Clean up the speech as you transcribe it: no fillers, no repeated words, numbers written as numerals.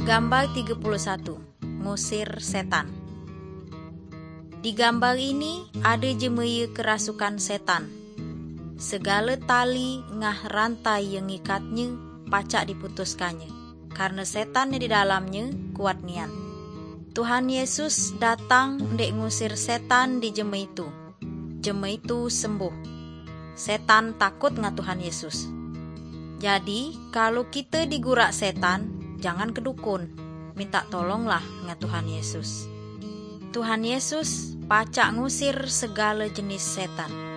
Gambar 31. Ngusir setan. Di gambar ini ada jemaya kerasukan setan. Segala tali ngah rantai yang ngikatnya pacak diputuskannya, karena setan di dalamnya kuat nian. Tuhan Yesus datang ndek ngusir setan di jemah itu. Jemah itu sembuh. Setan takut ngah Tuhan Yesus. Jadi kalau kita digurak setan, jangan kedukun. Minta tolonglah ngah Tuhan Yesus. Tuhan Yesus pacak ngusir segala jenis setan.